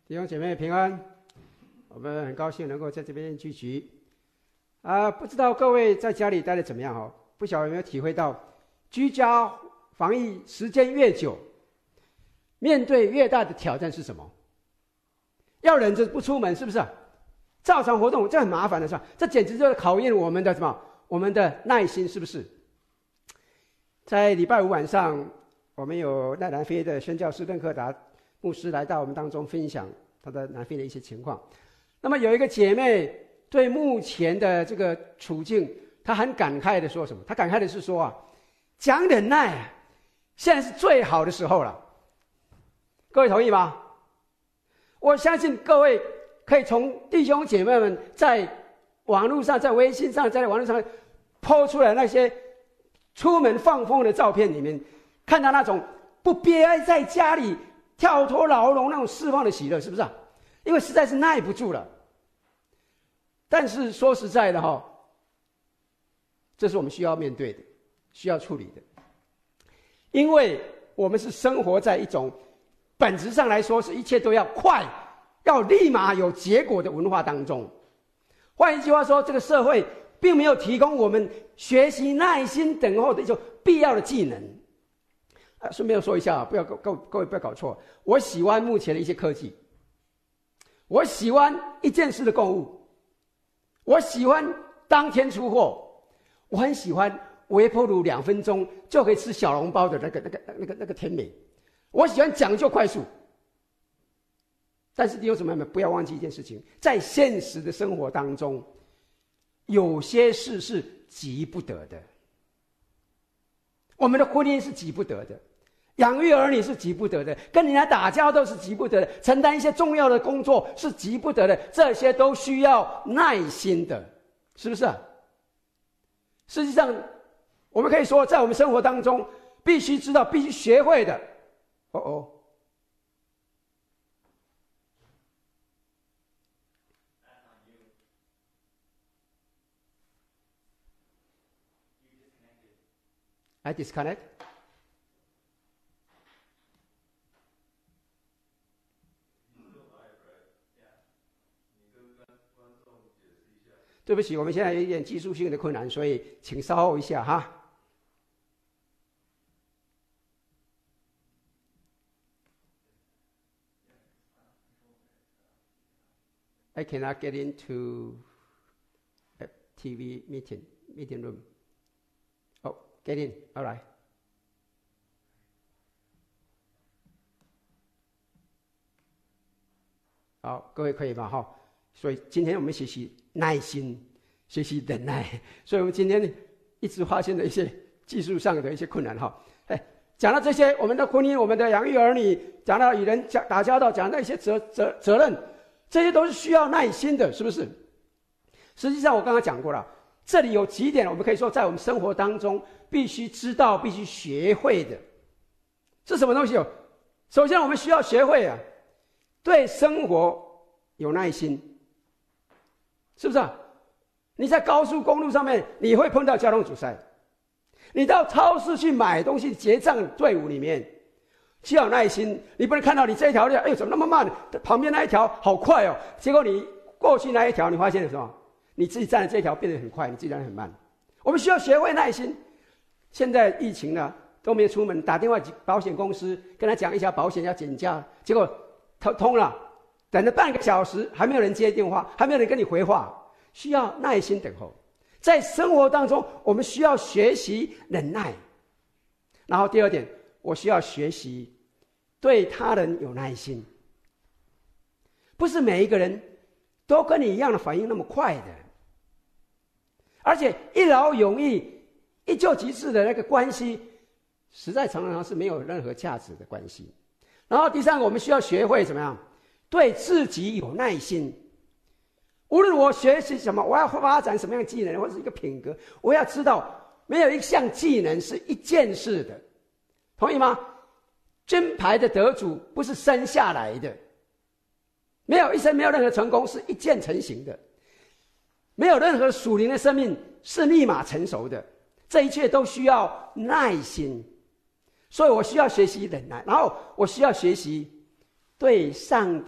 弟兄姐妹平安，我们很高兴能够在这边聚集。不知道各位在家里待得怎么样哦？不晓得有没有体会到，居家防疫时间越久，面对越大的挑战是什么？要忍着不出门，是不是？照常活动，这很麻烦的是吧？这简直就是考验我们的什么？我们的耐心，是不是？在礼拜五晚上，我们有在南非的宣教师邓克达牧师来到我们当中分享他的南非的一些情况。那么有一个姐妹对目前的这个处境，她很感慨的说什么？她感慨的是说讲忍耐现在是最好的时候了。各位同意吗？我相信各位可以从弟兄姐妹们在网络上、在微信上、在网络上po出来那些出门放风的照片里面，看到那种不憋在家里跳脱牢笼那种释放的喜乐，是不是？因为实在是耐不住了。但是说实在的这是我们需要面对的，需要处理的。因为我们是生活在一种本质上来说是一切都要快，要立马有结果的文化当中。换一句话说，这个社会并没有提供我们学习耐心等候的一种必要的技能。顺便说一下，各位不要搞错，我喜欢目前的一些科技，我喜欢一件事的购物，我喜欢当天出货，我很喜欢微波炉2分钟就可以吃小笼包的那个甜美，我喜欢讲究快速。但是弟兄姊妹们，不要忘记一件事情，在现实的生活当中，有些事是急不得的。我们的婚姻是急不得的，养育儿女是急不得的，跟人家打交道是急不得的，承担一些重要的工作是急不得的，这些都需要耐心的，是不是？实际上我们可以说，在我们生活当中必须知道、必须学会的。I disconnect。对不起，我们现在有一点技术性的困难，所以请稍后一下哈。I cannot get into a TV meeting room. Oh, get in. All right. 好，各位可以吗？所以今天我们学习耐心，学习忍耐。所以我们今天一直发现了一些技术上的一些困难讲到这些，我们的婚姻、我们的养育儿女，讲到与人打交道，讲到一些责任，这些都是需要耐心的，是不是？实际上我刚刚讲过了，这里有几点我们可以说在我们生活当中必须知道、必须学会的。是什么东西？首先我们需要学会对生活有耐心，是不是？你在高速公路上面，你会碰到交通阻塞；你到超市去买东西结账队伍里面，需要有耐心。你不能看到你这一条路，怎么那么慢？旁边那一条好快哦，结果你过去那一条，你发现了什么？你自己站的这一条变得很快，你自己站得很慢。我们需要学会耐心。现在疫情呢，都没有出门，打电话保险公司跟他讲一下保险要减价，结果通了，等了半个小时还没有人接电话，还没有人跟你回话，需要耐心等候。在生活当中，我们需要学习忍耐。然后第二点，我需要学习对他人有耐心。不是每一个人都跟你一样的反应那么快的，而且一劳永逸、一就即事的那个关系，实在常常是没有任何价值的关系。然后第三个，我们需要学会怎么样对自己有耐心。无论我学习什么，我要发展什么样的技能或者是一个品格，我要知道没有一项技能是一件事的，同意吗？金牌的得主不是生下来的，一生没有任何成功是一键成型的，没有任何属灵的生命是立马成熟的，这一切都需要耐心。所以我需要学习忍耐，然后我需要学习对上帝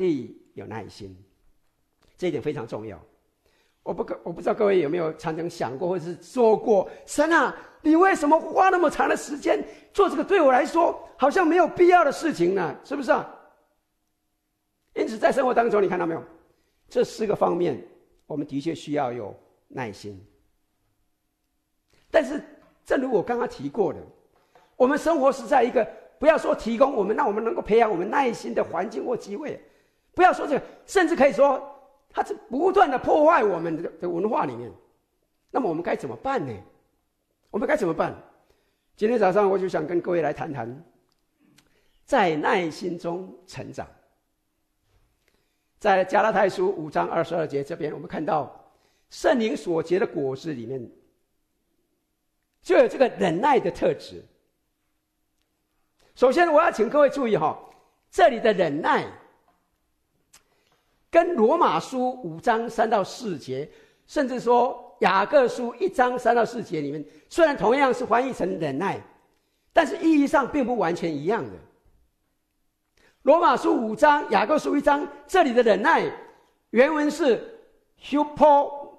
有耐心，这一点非常重要。我不知道各位有没有常常想过，或者是说过，神啊，你为什么花那么长的时间做这个？对我来说好像没有必要的事情呢，是不是啊？因此在生活当中，你看到没有，这4个方面我们的确需要有耐心。但是正如我刚刚提过的，我们生活是在一个不要说提供我们，让我们能够培养我们耐心的环境或机会，不要说这个，甚至可以说它是不断的破坏我们的文化里面。那么我们该怎么办呢？我们该怎么办？今天早上我就想跟各位来谈谈在耐心中成长。在加拉太书5章22节这边，我们看到圣灵所结的果子里面就有这个忍耐的特质。首先我要请各位注意这里的忍耐跟罗马书5章3到4节，甚至说雅各书1章3到4节里面，虽然同样是翻译成忍耐，但是意义上并不完全一样的。罗马书5章、雅各书1章，这里的忍耐原文是 hypomeno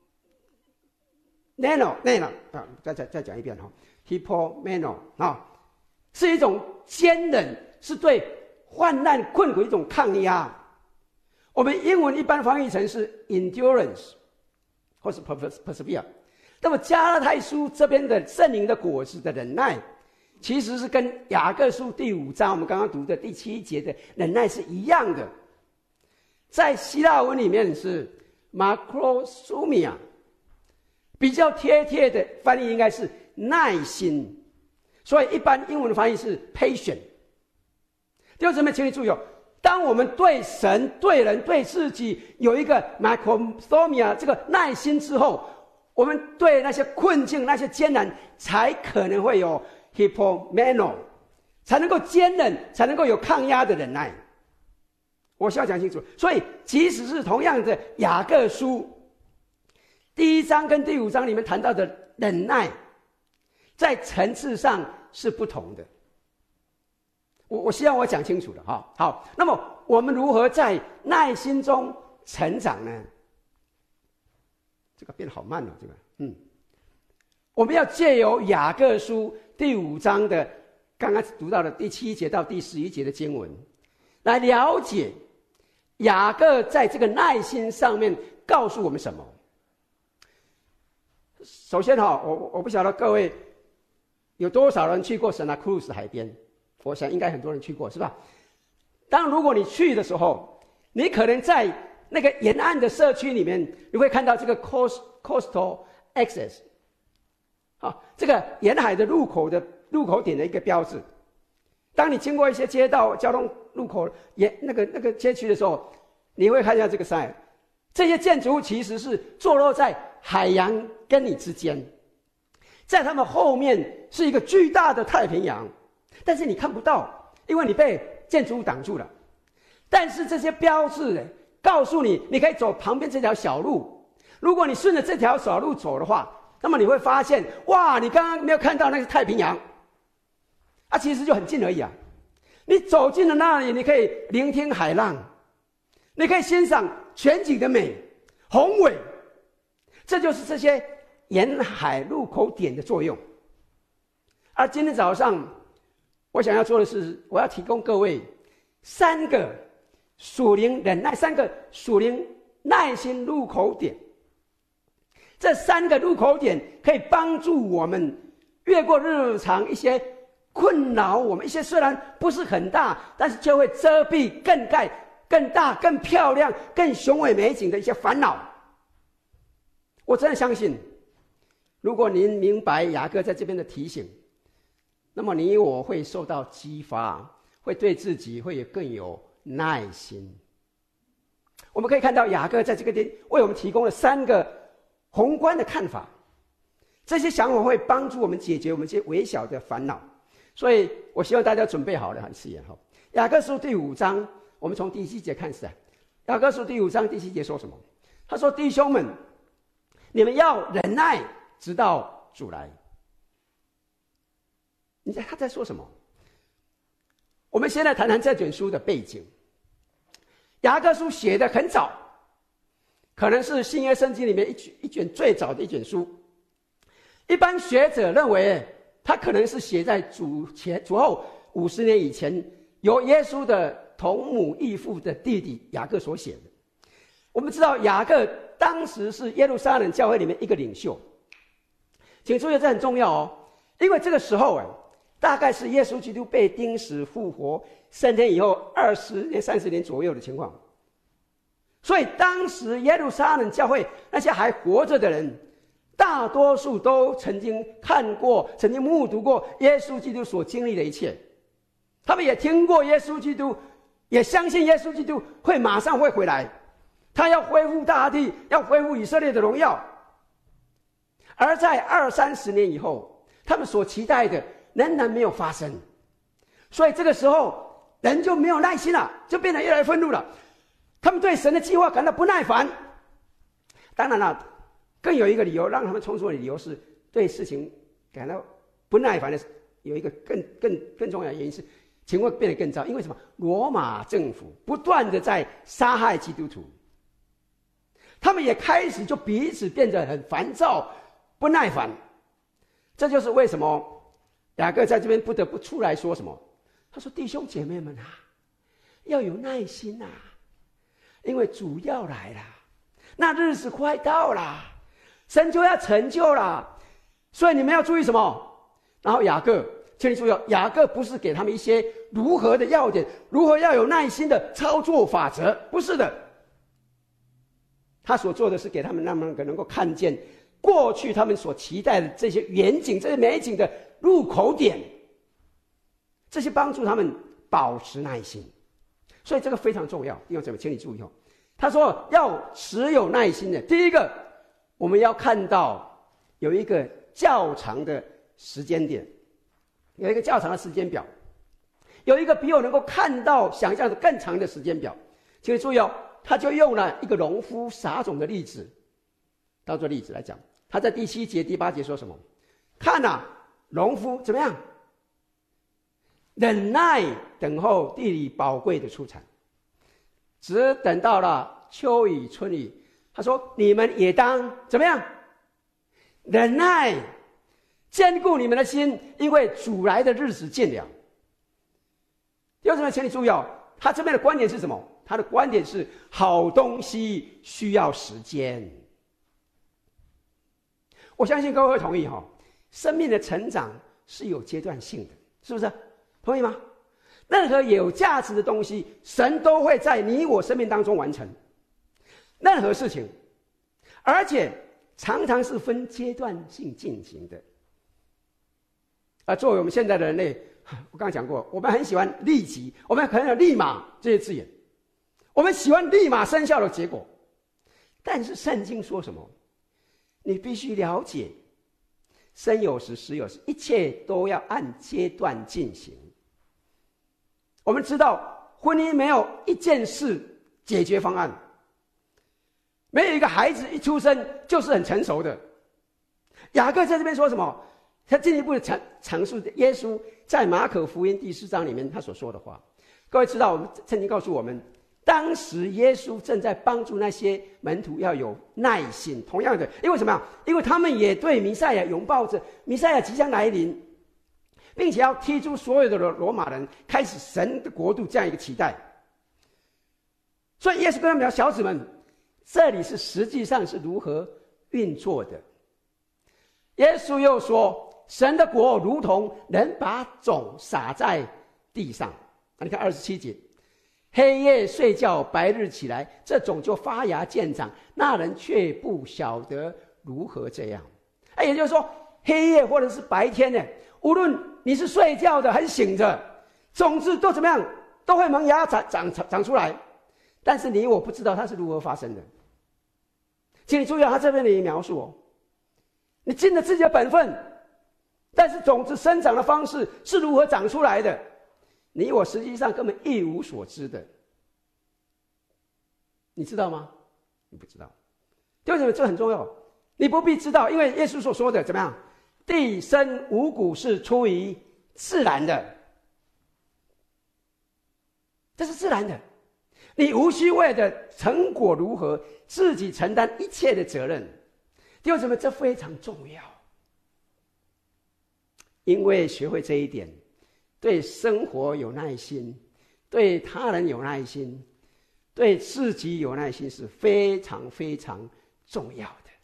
再讲一遍hypomeno 是一种坚忍，是对患难困苦一种抗压。我们英文一般翻译成是 endurance 或是 persevere。那么加拉太书这边的圣灵的果子的忍耐，其实是跟雅各书第5章我们刚刚读的第7节的忍耐是一样的。在希腊文里面是 macrosomia， 比较贴切的翻译应该是耐心，所以一般英文的翻译是 patient。 弟兄姊妹请你注意当我们对神、对人、对自己有一个 macrosomia 这个耐心之后，我们对那些困境、那些艰难才可能会有 hypomeno， 才能够坚忍，才能够有抗压的忍耐。我需要讲清楚。所以即使是同样的雅各书第1章跟第5章里面谈到的忍耐，在层次上是不同的。我希望我讲清楚了好，那么我们如何在耐心中成长呢？这个变得好慢这个我们要借由雅各书第5章的刚刚读到的第7节到第11节的经文，来了解雅各在这个耐心上面告诉我们什么。首先我不晓得各位有多少人去过圣纳克鲁斯海边，我想应该很多人去过，是吧？如果你去的时候，你可能在那个沿岸的社区里面，你会看到这个 coastal access， 这个沿海的入口点的一个标志。当你经过一些街道、交通路口、那个街区的时候，你会看到这个 sign。这些建筑物其实是坐落在海洋跟你之间，在他们后面是一个巨大的太平洋，但是你看不到，因为你被建筑物挡住了。但是这些标志告诉你，你可以走旁边这条小路。如果你顺着这条小路走的话，那么你会发现，哇，你刚刚没有看到那个太平洋其实就很近而已你走进了那里，你可以聆听海浪，你可以欣赏全景的美、宏伟。这就是这些沿海入口点的作用。而今天早上我想要做的是，我要提供各位3个属灵忍耐、3个属灵耐心入口点。这3个入口点可以帮助我们越过日常一些困扰我们一些虽然不是很大，但是就会遮蔽、更盖、更大、更漂亮、更雄伟美景的一些烦恼。我真的相信，如果您明白雅各在这边的提醒，那么你我会受到激发，会对自己会更有耐心。我们可以看到雅各在这个地为我们提供了3个宏观的看法，这些想法会帮助我们解决我们这些微小的烦恼。所以我希望大家准备好了很视野雅各书第5章，我们从第7节看起来。雅各书第5章第7节说什么？他说：弟兄们，你们要忍耐，直到主来。他在说什么？我们先来谈谈这卷书的背景。 雅各书写的很早，可能是新约圣经里面一卷最早的一卷书。一般学者认为，他可能是写在主后50年以前，由耶稣的同母异父的弟弟雅各所写的。我们知道雅各当时是耶路撒冷教会里面一个领袖，请注意这很重要哦，因为这个时候大概是耶稣基督被钉死复活3天以后20年30年左右的情况。所以当时耶路撒冷教会那些还活着的人，大多数都曾经看过、曾经目睹过耶稣基督所经历的一切，他们也听过耶稣基督，也相信耶稣基督会马上会回来，他要恢复大地，要恢复以色列的荣耀。而在20-30年以后，他们所期待的仍然没有发生，所以这个时候人就没有耐心了，就变得越来越愤怒了。他们对神的计划感到不耐烦。当然了，更有一个理由让他们冲突的理由是对事情感到不耐烦的，有一个更重要的原因是情况变得更糟。因为什么？罗马政府不断的在杀害基督徒，他们也开始就彼此变得很烦躁、不耐烦。这就是为什么雅各在这边不得不出来说什么？他说：“弟兄姐妹们啊，要有耐心啊，因为主要来了，那日子快到了，神就要成就了，所以你们要注意什么？”然后雅各，请你注意，雅各不是给他们一些如何的要点，如何要有耐心的操作法则，不是的。他所做的是给他们能够看见过去他们所期待的这些远景、这些美景的入口点，这些帮助他们保持耐心。所以这个非常重要，弟兄姊妹，请你注意哦。他说要持有耐心的，第一个，我们要看到有一个较长的时间点，有一个较长的时间表，有一个比我能够看到、想象的更长的时间表。请你注意哦，他就用了一个农夫撒种的例子当做例子来讲。他在第7节、第8节说什么？看啊，农夫怎么样？忍耐等候地里宝贵的出产，只等到了秋雨春雨。他说你们也当怎么样？忍耐，坚固你们的心，因为主来的日子近了。弟兄姊妹，请你注意哦，他这边的观点是什么？他的观点是好东西需要时间。我相信各位会同意哈，生命的成长是有阶段性的，是不是？同意吗？任何有价值的东西，神都会在你我生命当中完成任何事情，而且常常是分阶段性进行的。作为我们现在的人类，我刚刚讲过，我们很喜欢立即，我们很有立马这些字眼，我们喜欢立马生效的结果。但是圣经说什么？你必须了解，生有时，死有时，一切都要按阶段进行。我们知道婚姻没有一件事解决方案，没有一个孩子一出生就是很成熟的。雅各在这边说什么？他进一步的阐述耶稣在马可福音第4章里面他所说的话。各位知道，我们圣经告诉我们，当时耶稣正在帮助那些门徒要有耐心。同样的，因为什么？因为他们也对弥赛亚拥抱着弥赛亚即将来临，并且要踢出所有的罗马人，开始神的国度这样一个期待。所以耶稣跟他们讲，小子们，这里是实际上是如何运作的。耶稣又说，神的国如同人把种撒在地上。你看27节，黑夜睡觉，白日起来，这种就发芽见长，那人却不晓得如何这样。也就是说，黑夜或者是白天呢，无论你是睡觉的还是醒着，种子都怎么样，都会萌芽长出来。但是你我不知道它是如何发生的。请你注意到他这边的描述哦，你尽了自己的本分，但是种子生长的方式是如何长出来的，你我实际上根本一无所知的。你知道吗？你不知道。为什么？这很重要，你不必知道，因为耶稣所说的怎么样？地生五谷是出于自然的，这是自然的。 你无需为了成果如何自己承担一切的责任。弟兄姊妹，这非常重要，因为学会这一点，对生活有耐心，对他人有耐心，对自己有耐心是非常非常重要的。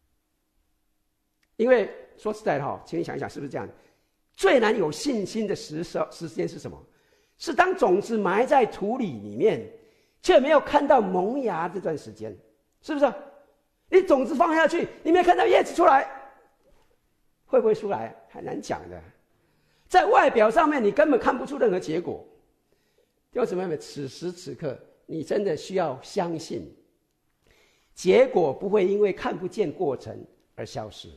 因为说实在的请你想一想，是不是这样？最难有信心的时间是什么？是当种子埋在土里面，却没有看到萌芽这段时间，是不是？你种子放下去，你没有看到叶子出来，会不会出来？很难讲的。在外表上面，你根本看不出任何结果。弟兄姊妹们，此时此刻，你真的需要相信，结果不会因为看不见过程而消失。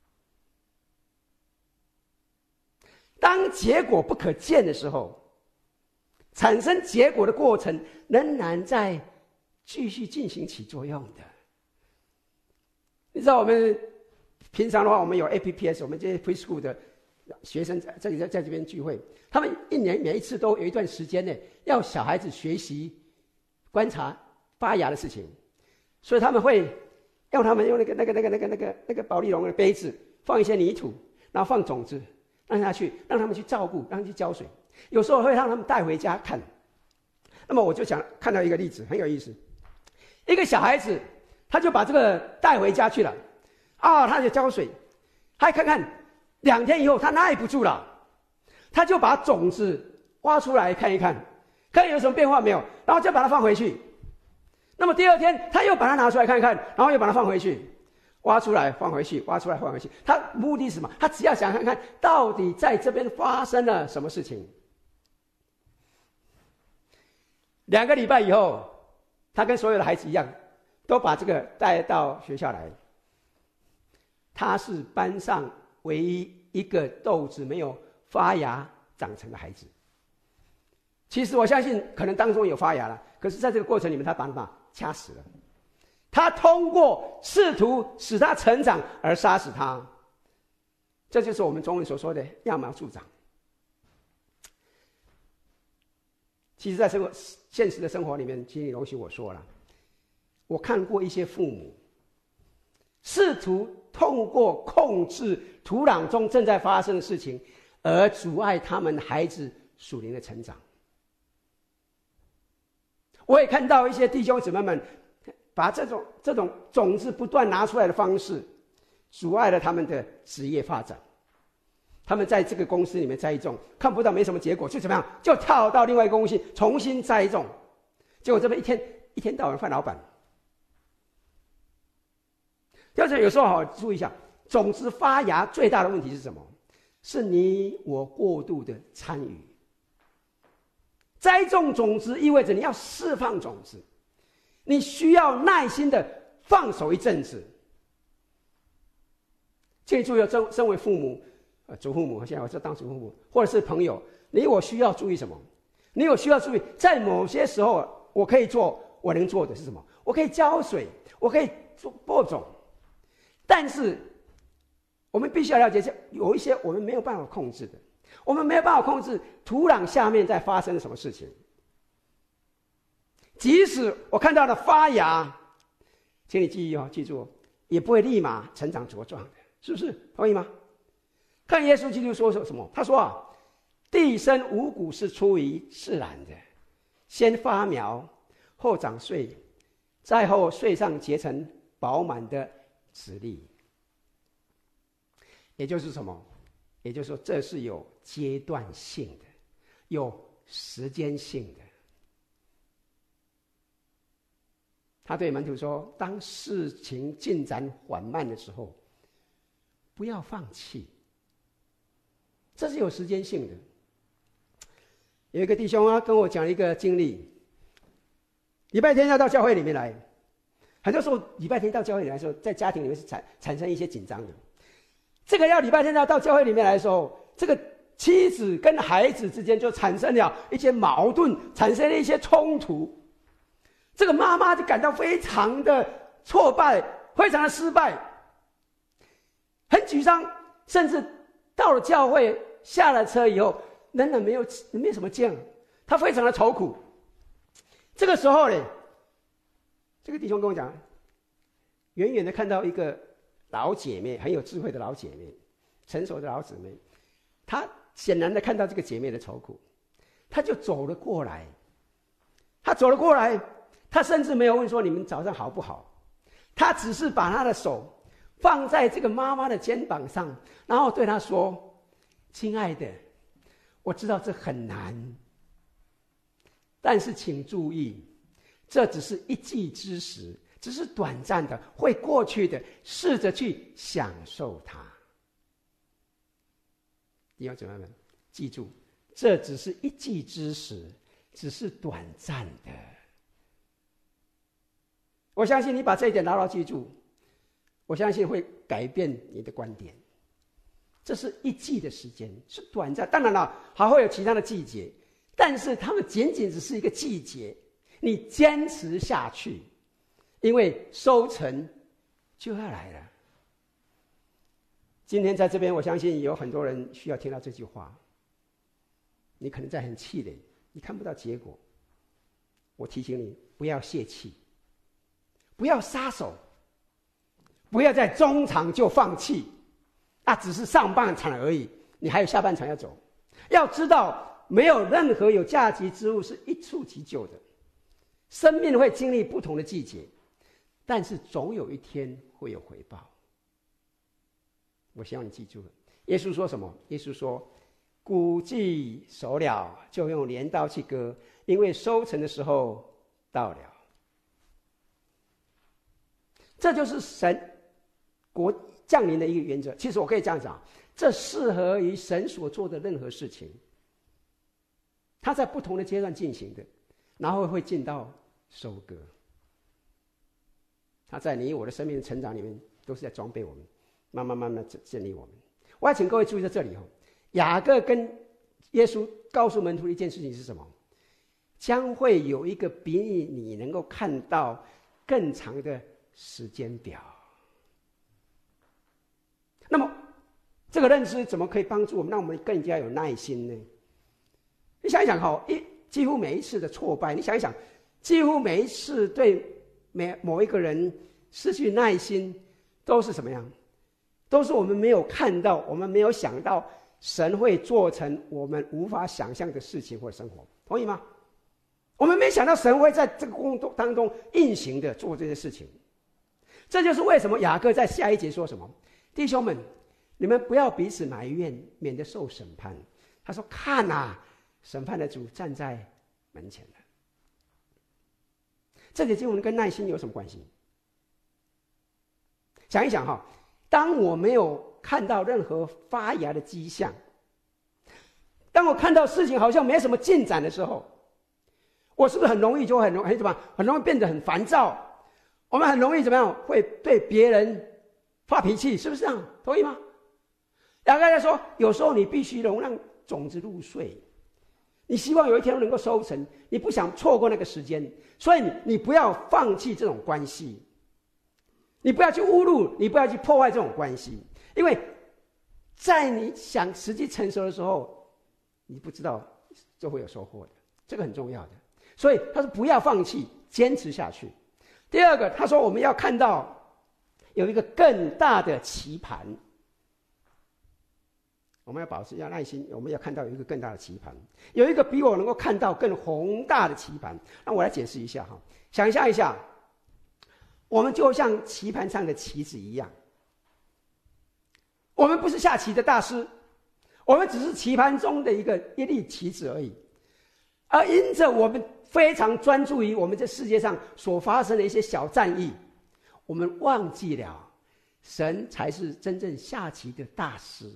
当结果不可见的时候，产生结果的过程仍然在继续进行起作用的。你知道我们平常的话，我们有 APPS， 我们这些 preschool 的学生在这边聚会，他们一年每一次都有一段时间呢，要小孩子学习观察发芽的事情，所以他们会要他们用那个保丽龙的杯子放一些泥土，然后放种子，让他们去照顾，让他们去浇水。有时候会让他们带回家看。那么我就想看到一个例子，很有意思。一个小孩子，他就把这个带回家去了，他就浇水，他看看2天以后，他耐不住了，他就把种子挖出来看一看，看有什么变化没有，然后就把它放回去。那么第2天，他又把它拿出来看一看，然后又把它放回去。挖出来放回去，挖出来放回去，他目的是什么？他只要想看看到底在这边发生了什么事情。2个礼拜以后，他跟所有的孩子一样，都把这个带到学校来。他是班上唯一一个豆子没有发芽长成的孩子。其实我相信可能当中有发芽了，可是在这个过程里面，他把它掐死了。他通过试图使他成长而杀死他，这就是我们中文所说的揠苗助长。其实在现实的生活里面，请你容许我说了，我看过一些父母试图透过控制土壤中正在发生的事情而阻碍他们孩子属灵的成长。我也看到一些弟兄姊妹们把这种种子不断拿出来的方式，阻碍了他们的职业发展。他们在这个公司里面栽种，看不到没什么结果，就怎么样？就跳到另外一个公司重新栽种，结果这边一天到晚换老板。要是有时候注意一下，种子发芽最大的问题是什么？是你我过度的参与。栽种种子意味着你要释放种子，你需要耐心的放手一阵子。请注意，身为父母、祖父母，现在我当祖父母，或者是朋友，你我需要注意什么？你我需要注意，在某些时候，我可以做我能做的是什么？我可以浇水，我可以播种，但是我们必须要了解，有一些我们没有办法控制的，我们没有办法控制土壤下面在发生了什么事情。即使我看到了发芽，请你记住，也不会立马成长茁壮的，是不是？同意吗？看耶稣基督说什么？他说地生五谷是出于自然的，先发苗，后长穗，再后穗上结成饱满的籽粒。也就是什么？也就是说，这是有阶段性的，有时间性的。他对门徒说，当事情进展缓慢的时候，不要放弃，这是有时间性的。有一个弟兄跟我讲一个经历，礼拜天要到教会里面来，很多时候礼拜天到教会里来的时候，在家庭里面是产生一些紧张的。这个要礼拜天要到教会里面来的时候，这个妻子跟孩子之间就产生了一些矛盾，产生了一些冲突。这个妈妈就感到非常的挫败，非常的失败，很沮丧，甚至到了教会下了车以后，仍然没有什么见，她非常的愁苦。 这个时候呢，这个弟兄跟我讲，远远的看到一个老姐妹，很有智慧的老姐妹，成熟的老姊妹，她显然的看到这个姐妹的愁苦，她就走了过来。她走了过来，她甚至没有问说你们早上好不好，她只是把她的手放在这个妈妈的肩膀上，然后对她说：“亲爱的，我知道这很难，但是请注意，这只是一技之时，只是短暂的，会过去的，试着去享受它。”弟兄姊妹们，记住，这只是一技之时，只是短暂的。我相信你把这一点牢牢记住，我相信会改变你的观点。这是一季的时间，是短暂，当然了，还会有其他的季节，但是它们仅仅只是一个季节。你坚持下去，因为收成就要来了。今天在这边，我相信有很多人需要听到这句话。你可能在很气馁，你看不到结果。我提醒你，不要泄气，不要撒手，不要在中场就放弃。那只是上半场而已，你还有下半场要走。要知道，没有任何有价值之物是一触即就的。生命会经历不同的季节，但是总有一天会有回报。我希望你记住了，耶稣说什么？耶稣说：“谷既熟了，就用镰刀去割，因为收成的时候到了。”这就是神国降临的一个原则。其实我可以这样讲，这适合于神所做的任何事情，它在不同的阶段进行的，然后会进到收割。它在你我的生命的成长里面，都是在装备我们，慢慢的建立我们。我要请各位注意在这里，雅各跟耶稣告诉门徒的一件事情是什么？将会有一个比你能够看到更长的时间表。那么这个认知怎么可以帮助我们，让我们更加有耐心呢？你想一想，几乎每一次的挫败，你想一想，几乎每一次对某一个人失去耐心，都是什么样？都是我们没有看到，我们没有想到神会做成我们无法想象的事情或生活，同意吗？我们没想到神会在这个工作当中运行的做这些事情。这就是为什么雅各在下一节说什么：弟兄们，你们不要彼此埋怨，免得受审判。他说：看啊，审判的主站在门前了。这节经文跟耐心有什么关系？想一想，当我没有看到任何发芽的迹象，当我看到事情好像没什么进展的时候，我是不是很容易变得很烦躁？我们很容易怎么样？会对别人发脾气，是不是这样？同意吗？雅各在说，有时候你必须容让种子入穗，你希望有一天能够收成，你不想错过那个时间，所以你不要放弃这种关系，你不要去侮辱，你不要去破坏这种关系，因为在你想时机成熟的时候，你不知道就会有收获的，这个很重要的。所以他说不要放弃，坚持下去。第二个，他说我们要看到有一个更大的棋盘，我们要保持要耐心，我们要看到有一个更大的棋盘，有一个比我能够看到更宏大的棋盘。那我来解释一下，想象一下，我们就像棋盘上的棋子一样，我们不是下棋的大师，我们只是棋盘中的一粒棋子而已。而因着我们非常专注于我们这世界上所发生的一些小战役，我们忘记了神才是真正下棋的大师。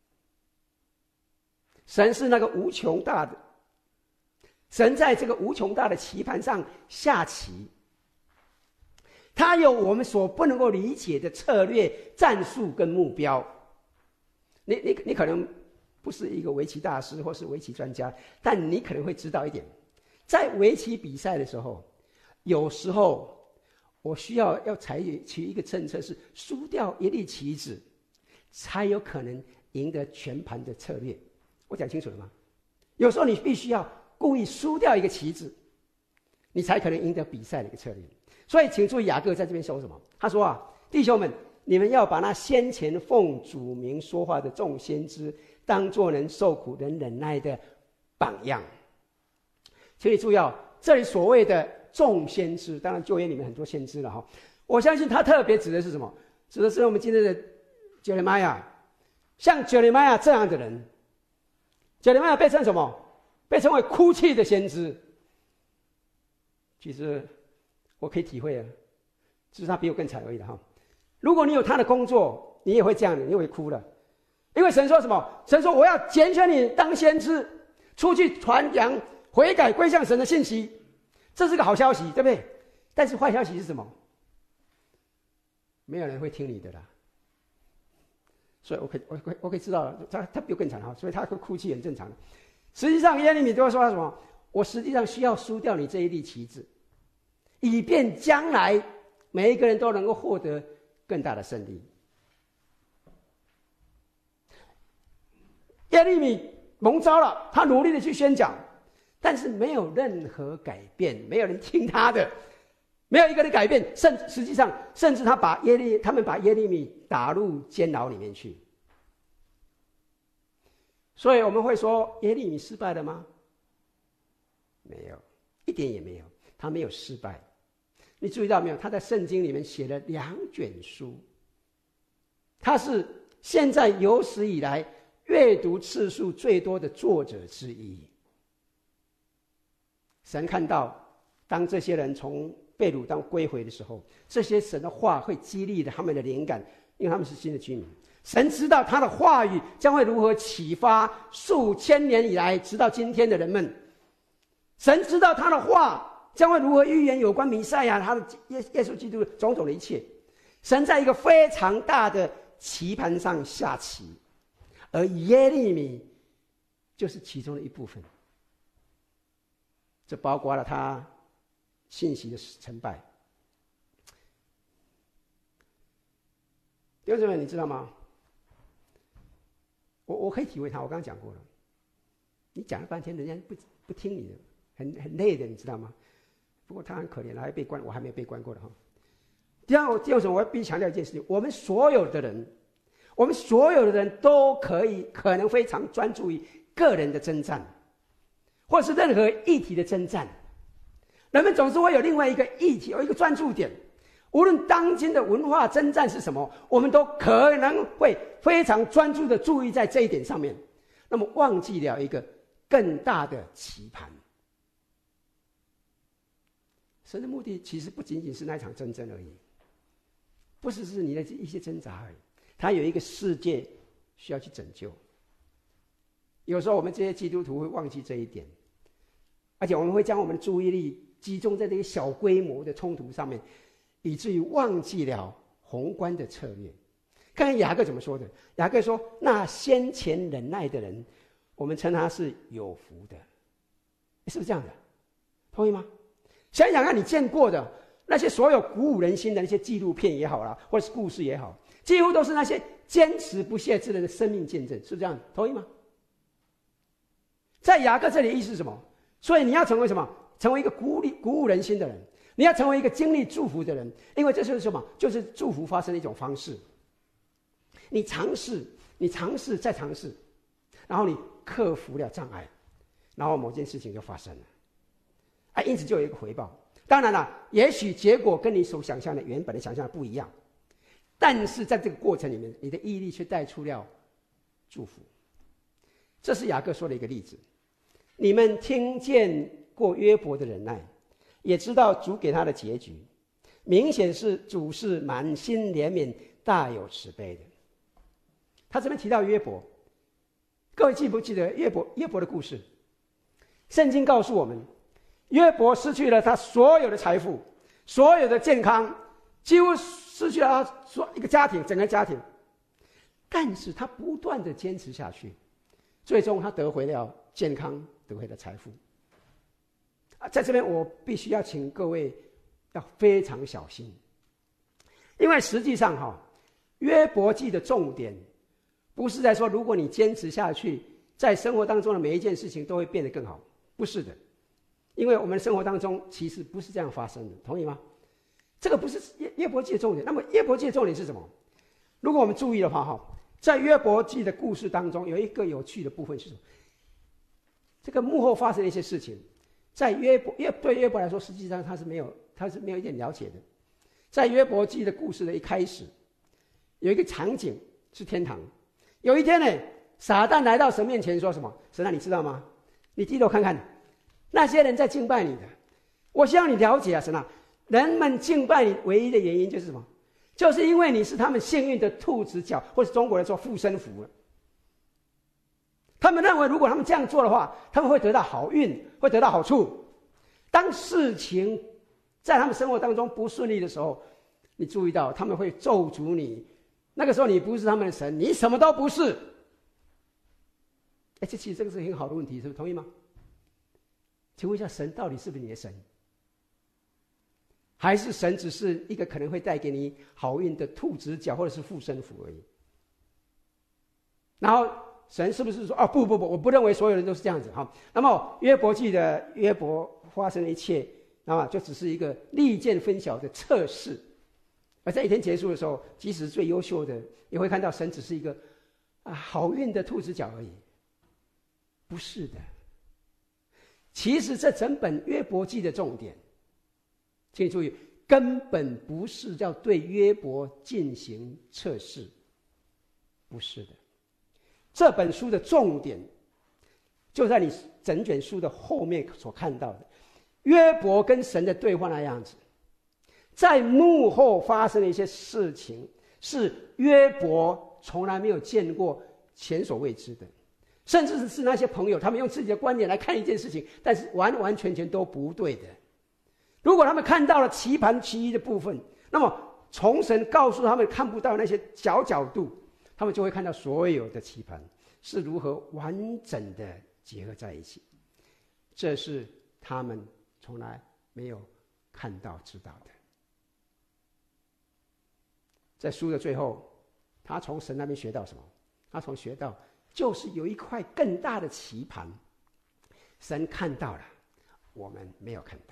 神是那个无穷大的，神在这个无穷大的棋盘上下棋，他有我们所不能够理解的策略、战术跟目标。你可能不是一个围棋大师或是围棋专家，但你可能会知道一点，在围棋比赛的时候，有时候我需要采取一个政策，是输掉一粒棋子，才有可能赢得全盘的策略。我讲清楚了吗？有时候你必须要故意输掉一个棋子， 你才可能赢得比赛的一个策略。所以请注意雅各在这边说什么，他说啊，弟兄们，你们要把那先前奉主名说话的众先知当作能受苦能忍耐的榜样。请你注意这里所谓的众先知，当然旧约里面很多先知了我相信他特别指的是什么？指的是我们今天的耶利米亚，像耶利米亚这样的人。耶利米亚被称什么？被称为哭泣的先知。其实我可以体会只是他比我更惨而已如果你有他的工作，你也会这样的，你也会哭的。因为神说什么？神说我要拣选你当先知，出去传扬悔改归向神的信息。这是个好消息，对不对？但是坏消息是什么？没有人会听你的啦。所以我可以知道了，他比我更惨所以他会哭泣很正常的。实际上耶利米都会说他什么？我实际上需要输掉你这一粒棋子，以便将来每一个人都能够获得更大的胜利。耶利米蒙召了，他努力的去宣讲，但是没有任何改变，没有人听他的，没有一个人改变，实际上甚至他们把耶利米打入监牢里面去。所以我们会说耶利米失败了吗？没有，一点也没有，他没有失败。你注意到没有？他在圣经里面写了2卷书，他是现在有史以来阅读次数最多的作者之一。神看到当这些人从被掳当归回的时候，这些神的话会激励他们的灵感，因为他们是新的居民。神知道他的话语将会如何启发数千年以来直到今天的人们。神知道他的话将会如何预言有关弥赛亚他的耶稣基督的种种的一切。神在一个非常大的棋盘上下棋，而耶利米就是其中的一部分。这包括了他信息的成败。弟兄姊妹，你知道吗？我可以体会他，我刚刚讲过了。你讲了半天，人家不听你的，很累的，你知道吗？不过他很可怜，还被关，我还没有被关过的第二种，我必须强调一件事情：我们所有的人都可能非常专注于个人的征战，或是任何议题的征战。人们总是会有另外一个议题，有一个专注点。无论当今的文化征战是什么，我们都可能会非常专注的注意在这一点上面，那么忘记了一个更大的棋盘。神的目的其实不仅仅是那场征战而已，不是你的一些挣扎而已，他有一个世界需要去拯救。有时候我们这些基督徒会忘记这一点，而且我们会将我们的注意力集中在这些小规模的冲突上面，以至于忘记了宏观的策略。看看雅各怎么说的。雅各说，那先前忍耐的人，我们称他是有福的。是不是这样的？同意吗？想想看，你见过的那些所有鼓舞人心的那些纪录片也好啦，或者是故事也好，几乎都是那些坚持不懈之人的生命见证，是不是这样？同意吗？在雅各这里的意思是什么？所以你要成为什么？成为一个鼓舞人心的人，你要成为一个经历祝福的人，因为这就是什么？就是祝福发生的一种方式。你尝试再尝试，然后你克服了障碍，然后某件事情就发生了，因此就有一个回报。当然了，也许结果跟你所想象的原本的想象不一样，但是在这个过程里面，你的毅力却带出了祝福。这是雅各说的一个例子。你们听见过约伯的忍耐，也知道主给他的结局，明显是主是满心怜悯，大有慈悲的。他这边提到约伯，各位记不记得约伯的故事？圣经告诉我们，约伯失去了他所有的财富，所有的健康，几乎失去了他一个家庭，整个家庭。但是他不断的坚持下去，最终他得回了健康，得回了财富。在这边我必须要请各位要非常小心，因为实际上约伯记的重点不是在说如果你坚持下去，在生活当中的每一件事情都会变得更好，不是的。 因为我们生活当中其实不是这样发生的，同意吗？这个不是约伯记的重点。那么约伯记的重点是什么？如果我们注意的话，在约伯记的故事当中，有一个有趣的部分是什么？这个幕后发生的一些事情，在对约伯来说，实际上他是没有一点了解的。在约伯记的故事的一开始，有一个场景是天堂。有一天呢，撒旦来到神面前说什么？神啊，你知道吗？你低头看看，那些人在敬拜你的。我希望你了解啊，神啊，人们敬拜你唯一的原因就是什么？就是因为你是他们幸运的兔子脚，或是中国人说护身符了。他们认为，如果他们这样做的话，他们会得到好运，会得到好处。当事情在他们生活当中不顺利的时候，你注意到他们会咒诅你。那个时候你不是他们的神，你什么都不是。这其实这个是很好的问题，是不是？同意吗？请问一下，神到底是不是你的神？还是神只是一个可能会带给你好运的兔子脚或者是护身符而已？然后神是不是说不，我不认为所有人都是这样子哈？那么约伯记的约伯发生的一切，那么就只是一个利剑分晓的测试。而在一天结束的时候，即使最优秀的，也会看到神只是一个好运的兔子脚而已。不是的，其实这整本约伯记的重点，请注意，根本不是要对约伯进行测试，不是的。这本书的重点就在你整卷书的后面所看到的，约伯跟神的对话那样子。在幕后发生的一些事情，是约伯从来没有见过、前所未知的，甚至是那些朋友，他们用自己的观点来看一件事情，但是完完全全都不对的。如果他们看到了棋盘其一的部分，那么从神告诉他们看不到那些小角度，他们就会看到所有的棋盘是如何完整的结合在一起。这是他们从来没有看到、知道的。在书的最后，他从神那边学到什么？他从学到就是有一块更大的棋盘，神看到了，我们没有看到。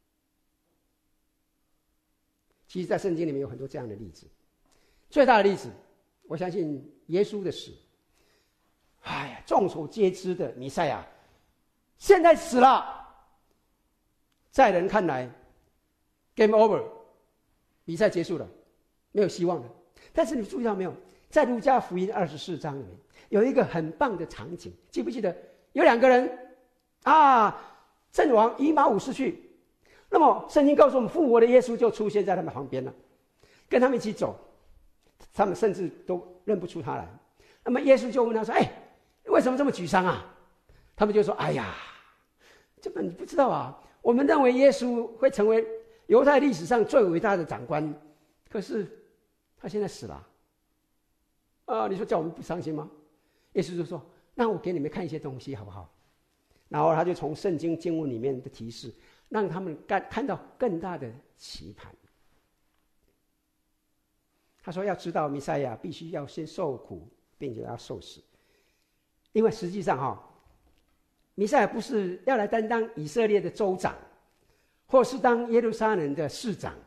其实在圣经里面有很多这样的例子，最大的例子我相信耶稣的死，众所皆知的弥赛亚现在死了，在人看来 game over， 比赛结束了，没有希望了。但是你注意到没有，在路加福音24章里面有一个很棒的场景，记不记得？有两个人阵往以马忤斯去，那么圣经告诉我们，复活的耶稣就出现在他们旁边了，跟他们一起走，他们甚至都认不出他来。那么耶稣就问他说：为什么这么沮丧啊？他们就说：这个你不知道啊，我们认为耶稣会成为犹太历史上最伟大的长官，可是他现在死了你说叫我们不伤心吗？耶稣就说：那我给你们看一些东西好不好？然后他就从圣经经文里面的提示，让他们看到更大的棋盘。他说要知道弥赛亚必须要先受苦，并且要受死。因为实际上弥赛亚不是要来担当以色列的州长，或是当耶路撒冷的市长，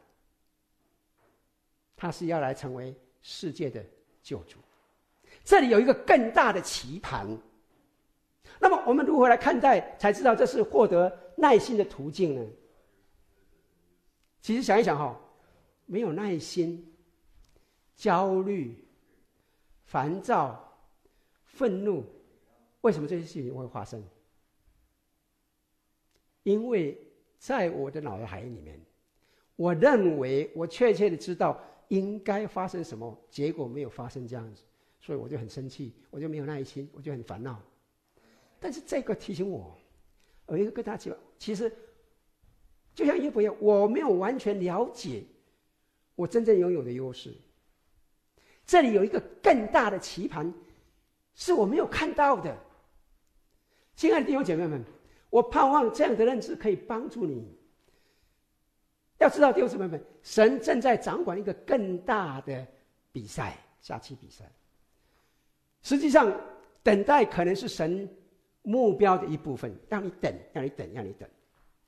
他是要来成为世界的救主。这里有一个更大的棋盘，那么我们如何来看待，才知道这是获得耐心的途径呢？其实想一想没有耐心、焦虑、烦躁、愤怒，为什么这些事情会发生？因为在我的脑海里面，我认为我确切的知道应该发生什么，结果没有发生这样子，所以我就很生气，我就没有耐心，我就很烦恼。但是这个提醒我，有一个跟大家其实就像约伯一样，我没有完全了解我真正拥有的优势。这里有一个更大的棋盘，是我没有看到的。亲爱的弟兄姐妹们，我盼望这样的认知可以帮助你。要知道弟兄姊妹们，神正在掌管一个更大的比赛，下棋比赛。实际上等待可能是神目标的一部分，让你等，让你等，让你等。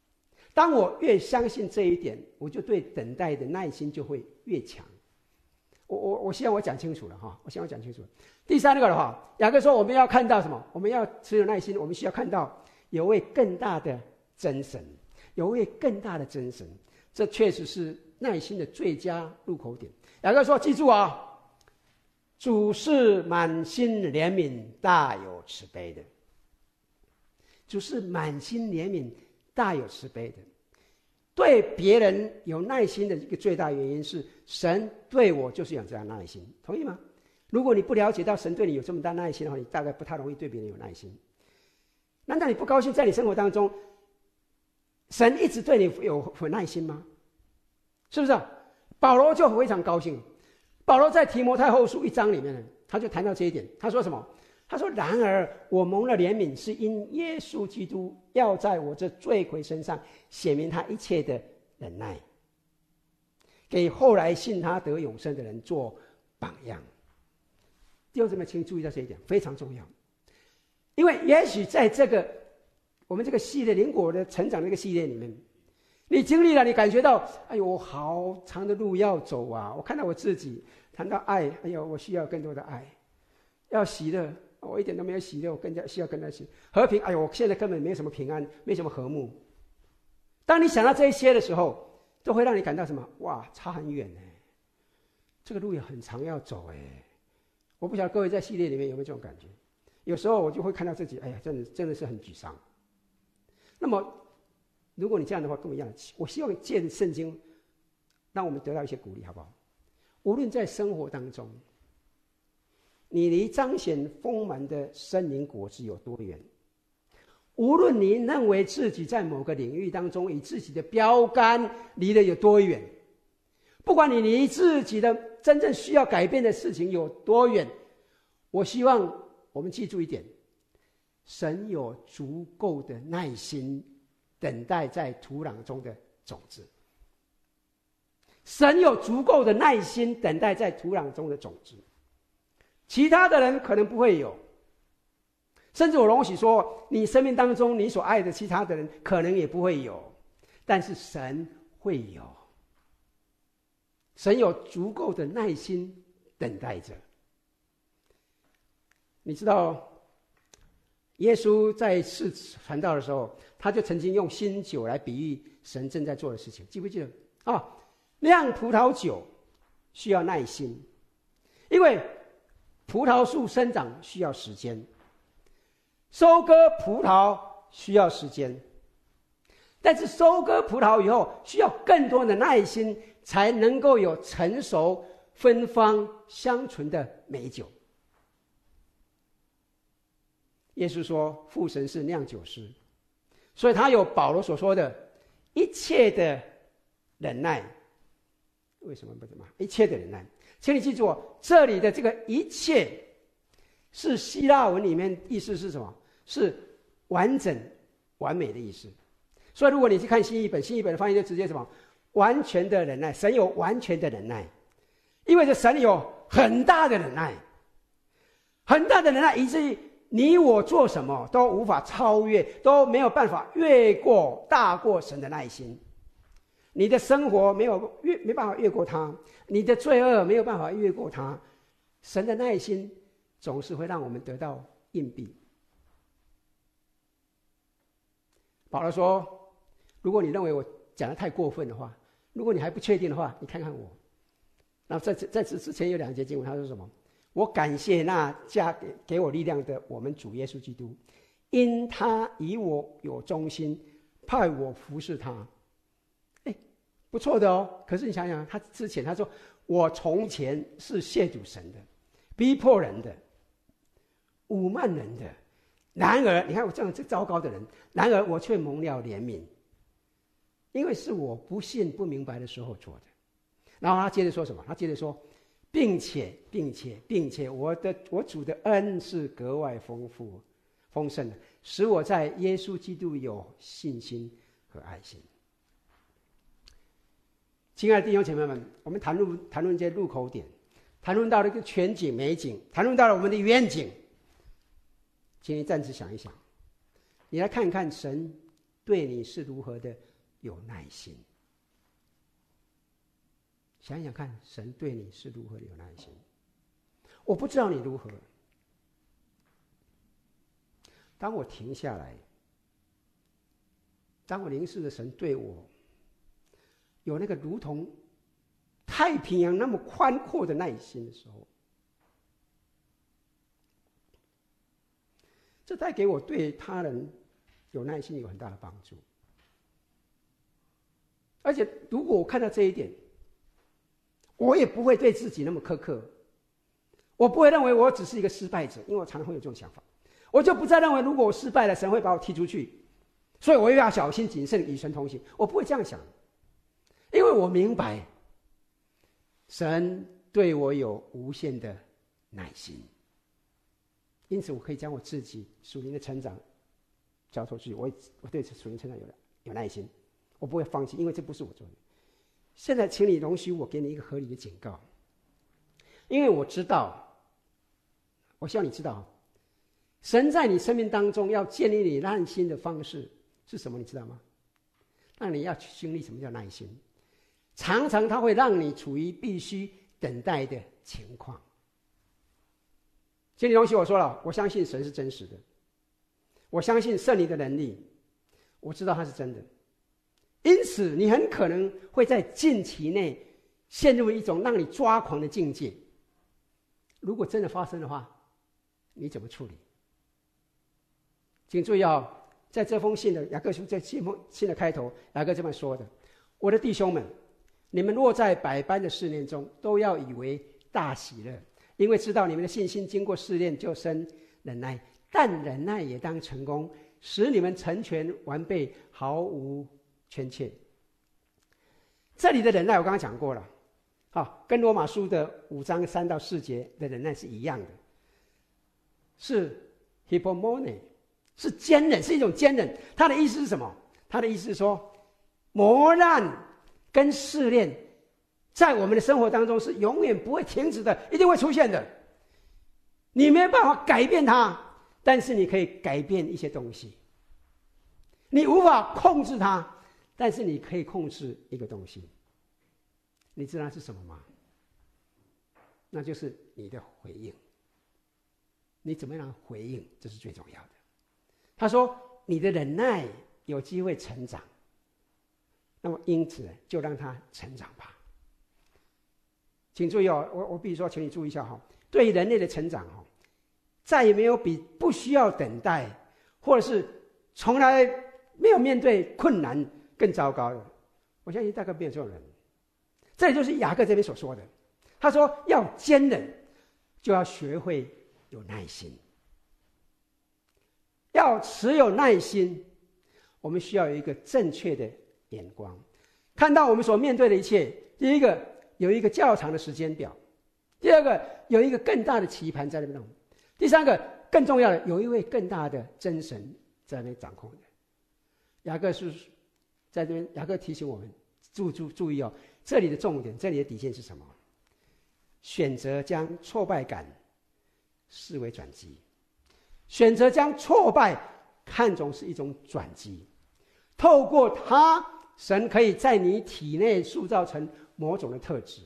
当我越相信这一点，我就对等待的耐心就会越强。我希望我讲清楚了哈，我希望我讲清楚了。第三个的话，雅各说我们要看到什么？我们要持有耐心，我们需要看到有位更大的真神，有位更大的真神，这确实是耐心的最佳入口点。雅各说，记住啊，主是满心怜悯、大有慈悲的。主是满心怜悯、大有慈悲的。对别人有耐心的一个最大原因是，神对我就是有这样耐心，同意吗？如果你不了解到神对你有这么大耐心的话，你大概不太容易对别人有耐心。难道你不高兴在你生活当中，神一直对你有耐心吗？是不是啊？保罗就非常高兴。保罗在提摩太后书1章里面，他就谈到这一点。他说什么？他说：“然而我蒙了怜悯，是因耶稣基督要在我这罪魁身上显明他一切的忍耐，给后来信他得永生的人做榜样。”弟兄姊妹，请注意到这一点，非常重要。因为也许在这个我们这个系列灵果的成长这个系列里面，你经历了，你感觉到，哎呦，好长的路要走啊！我看到我自己谈到爱，哎呦，我需要更多的爱，要喜乐。我一点都没有喜乐，我更加需要跟他一起和平。哎呦，我现在根本没有什么平安，没什么和睦。当你想到这一些的时候，都会让你感到什么？哇，差很远哎，这个路也很长要走哎。我不晓得各位在系列里面有没有这种感觉？有时候我就会看到自己，哎呀，真的是很沮丧。那么，如果你这样的话，跟我一样，我希望借着圣经，让我们得到一些鼓励，好不好？无论在生活当中，你离彰显丰满的圣灵果子有多远？无论你认为自己在某个领域当中与自己的标杆离得有多远，不管你离自己的真正需要改变的事情有多远，我希望我们记住一点：神有足够的耐心等待在土壤中的种子。神有足够的耐心等待在土壤中的种子。其他的人可能不会有，甚至我容许说，你生命当中你所爱的其他的人可能也不会有，但是神会有。神有足够的耐心等待着。你知道，耶稣在一次传道的时候，他就曾经用新酒来比喻神正在做的事情，记不记得啊？酿葡萄酒需要耐心，因为葡萄树生长需要时间，收割葡萄需要时间，但是收割葡萄以后需要更多的耐心，才能够有成熟芬芳香醇的美酒。耶稣说，父神是酿酒师，所以他有保罗所说的一切的忍耐。为什么不怎么？一切的忍耐，请你记住哦，这里的这个一切是希腊文里面意思是什么？是完整、完美的意思。所以如果你去看新译本，新译本的翻译就直接什么？完全的忍耐。神有完全的忍耐，意味着神有很大的忍耐，很大的忍耐，以至于你我做什么都无法超越，都没有办法越过大过神的耐心。你的生活没办法越过它，你的罪恶没有办法越过它，神的耐心总是会让我们得到硬币。保罗说，如果你认为我讲得太过分的话，如果你还不确定的话，你看看我。然后在此之前有2节经文，他说什么？我感谢那加给我力量的我们主耶稣基督，因他以我有忠心，派我服侍他。不错的哦。可是你想想，他之前他说，我从前是亵渎神的，逼迫人的，侮慢人的。然而你看我这样最糟糕的人，然而我却蒙了怜悯，因为是我不信不明白的时候做的。然后他接着说什么？他接着说，并且我主的恩是格外丰盛的，使我在耶稣基督有信心和爱心。亲爱的弟兄姐妹们，我们谈论这些入口点，谈论到了一个全景美景，谈论到了我们的愿景。请你暂时想一想，你来看看神对你是如何的有耐心。想想看，神对你是如何的有耐心。我不知道你如何。当我停下来，当我凝视着神对我有那个如同太平洋那么宽阔的耐心的时候，这带给我对他人有耐心有很大的帮助。而且如果我看到这一点，我也不会对自己那么苛刻，我不会认为我只是一个失败者，因为我常常会有这种想法，我就不再认为如果我失败了，神会把我踢出去，所以我又要小心谨慎，与神同行。我不会这样想，因为我明白神对我有无限的耐心，因此我可以将我自己属灵的成长交托出去。我对属灵成长有耐心，我不会放弃，因为这不是我做的。现在请你容许我给你一个合理的警告，因为我知道，我希望你知道，神在你生命当中要建立你耐心的方式是什么，你知道吗？让你要去经历什么叫耐心。常常它会让你处于必须等待的情况。请你容许我说了，我相信神是真实的，我相信圣灵的能力，我知道它是真的。因此你很可能会在近期内陷入一种让你抓狂的境界。如果真的发生的话，你怎么处理？请注意在这封信的雅各书这封信的开头，雅各这么说的：我的弟兄们，你们若在百般的试炼中，都要以为大喜乐，因为知道你们的信心经过试炼就生忍耐，但忍耐也当成功，使你们成全完备，毫无缺欠。这里的忍耐我刚刚讲过了，跟罗马书的5章3到4节的忍耐是一样的，是 hypomone， 是坚忍，是一种坚忍。它的意思是什么？它的意思是说，磨难跟试炼在我们的生活当中是永远不会停止的，一定会出现的。你没有办法改变它，但是你可以改变一些东西。你无法控制它，但是你可以控制一个东西。你知道它是什么吗？那就是你的回应。你怎么样回应，这是最重要的。他说你的忍耐有机会成长，那么因此就让它成长吧。请注意我必须说，请你注意一下对于人类的成长再也没有比不需要等待，或者是从来没有面对困难更糟糕的。我相信大概没有这种人。这就是雅各这边所说的，他说要坚忍，就要学会有耐心。要持有耐心，我们需要有一个正确的眼光，看到我们所面对的一切。第一个，有一个较长的时间表；第二个，有一个更大的棋盘在那边弄；第三个，更重要的，有一位更大的真神在那边掌控的。雅各是在这边，雅各提醒我们注意这里的重点，这里的底线是什么？选择将挫败感视为转机，选择将挫败看作是一种转机，透过它，神可以在你体内塑造成某种的特质。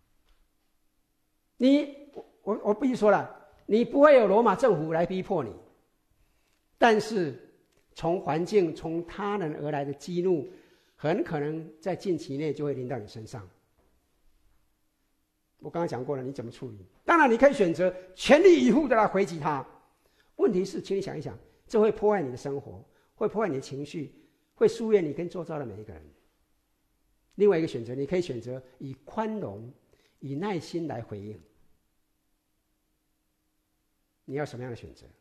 我必须说了，你不会有罗马政府来逼迫你，但是从环境、从他人而来的激怒，很可能在近期内就会临到你身上。我刚刚讲过了，你怎么处理？当然你可以选择全力以赴的来回击他，问题是请你想一想，这会破坏你的生活，会破坏你的情绪，会疏远你跟周遭的每一个人。另外一个选择，你可以选择以宽容、以耐心来回应。你要什么样的选择？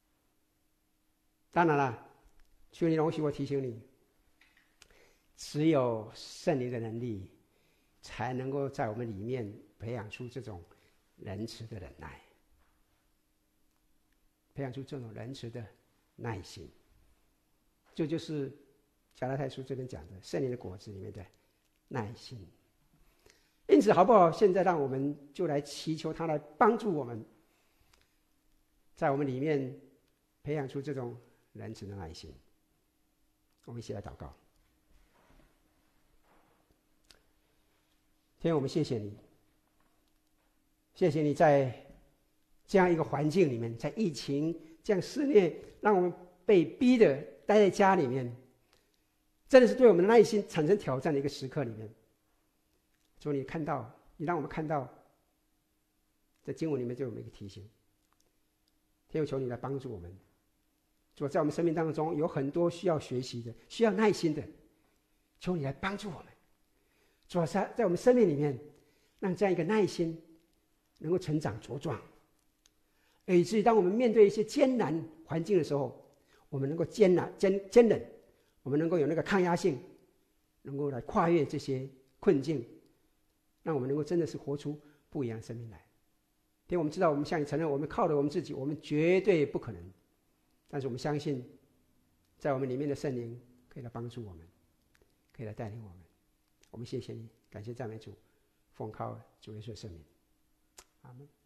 当然了，求你容许我提醒你，只有圣灵的能力才能够在我们里面培养出这种仁慈的忍耐，培养出这种仁慈的耐心。这就是加拉太书这边讲的圣灵的果子里面的耐心。因此好不好，现在让我们就来祈求他来帮助我们，在我们里面培养出这种仁慈的耐心。我们一起来祷告。 天，我们谢谢你，谢谢你在这样一个环境里面，在疫情这样肆虐，让我们被逼的待在家里面，真的是对我们的耐心产生挑战的一个时刻里面。主，你看到，你让我们看到，在经文里面就有一个提醒。天父，求你来帮助我们。主，在我们生命当中有很多需要学习的、需要耐心的，求你来帮助我们。主要在我们生命里面，让这样一个耐心能够成长茁壮，以至于当我们面对一些艰难环境的时候，我们能够坚忍，我们能够有那个抗压性，能够来跨越这些困境，让我们能够真的是活出不一样的生命来。因为我们知道，我们向你承认，我们靠着我们自己，我们绝对不可能。但是我们相信，在我们里面的圣灵可以来帮助我们，可以来带领我们。我们谢谢你，感谢赞美主，奉靠主耶稣的圣名，阿门。